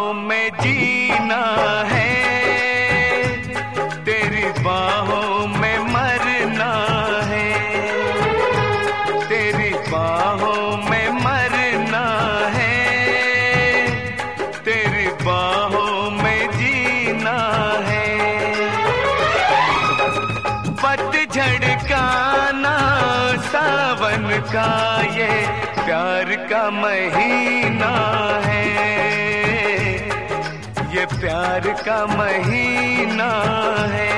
बाहों में जीना है, तेरी बाहों में मरना है, तेरी बाहों में मरना है, तेरी बाहों में जीना है। पतझड़ का ना सावन का ये प्यार का महीना है, ये प्यार का महीना है।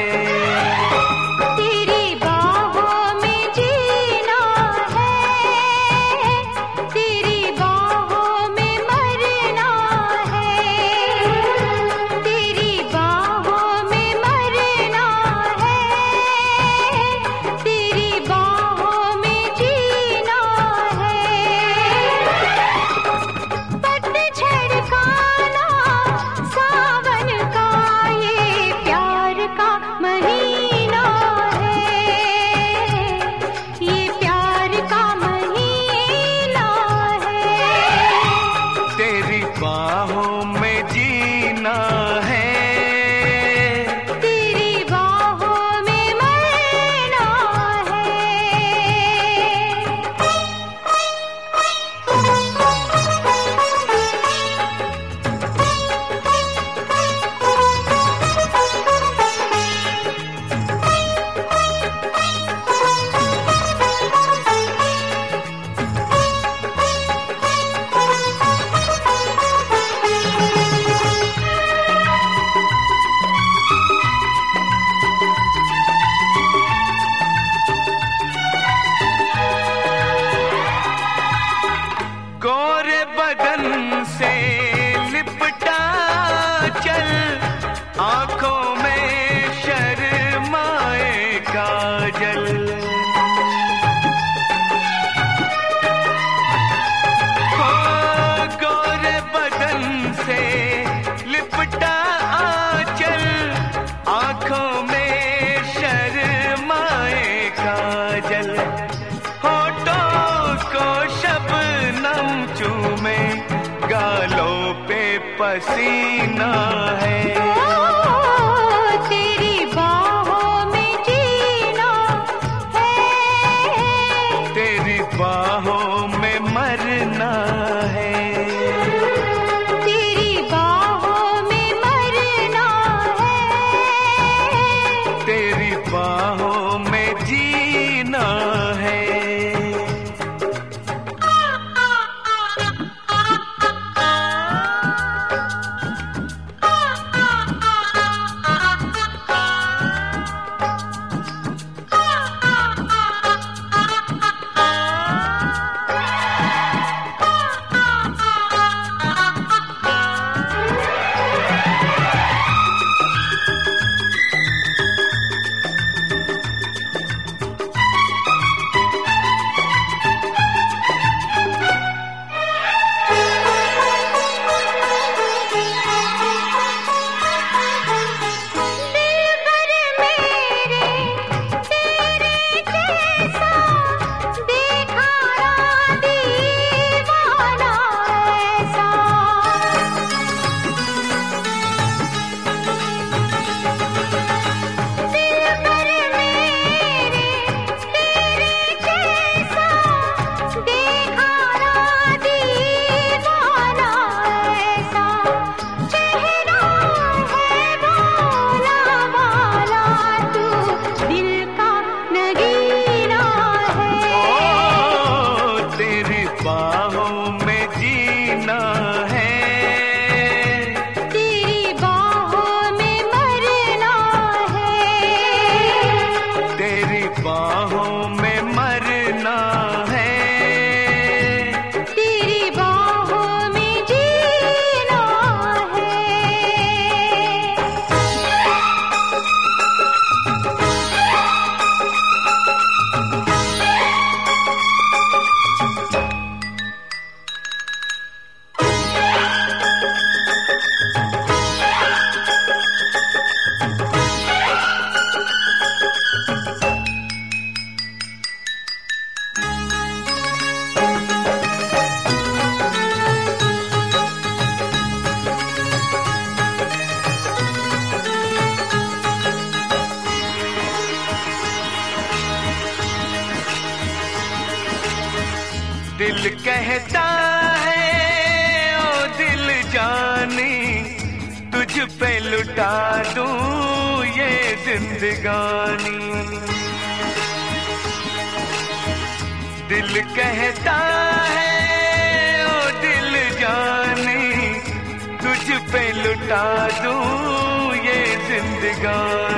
तेरी बाहों में जीना है, तेरी बाहों में मरना है, तेरी बाहों में मरना है, तेरी बाहों में जीना है। पतझड़ का ना सावन का ये प्यार का महीना है, ये प्यार का महीना है। तेरी बाहों में जीना है, तेरी बाहों में मरना गोरे बदन से लिपटा चल, आंखों में शर्माए काजल। हो गोरे बदन से लिपटा चल, आंखों में शर्माए काजल। होठों को शबनम चूमे, गालों पे पसीना है। तेरी बाहों में जीना है, तेरी बाहों में मरना है, तेरी बाहों में मरना है। तेरी बाहों में जीना है। दिल कहता है ओ दिल जानी, तुझ पे लुटा दूं ये जिंदगानी। दिल कहता है ओ दिल जानी, तुझ पे लुटा दूं ये जिंदगानी।